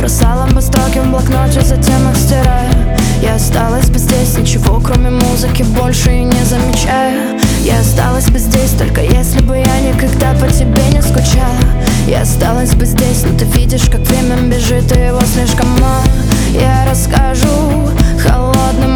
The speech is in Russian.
Бросала бы строки в блокноте, затем их стирая. Я осталась бы здесь, ничего кроме музыки больше и не замечая. Я осталась бы здесь, только если бы я никогда по тебе не скучала. Я осталась бы здесь, но ты видишь, как время бежит, и его слишком мало. Я расскажу холодным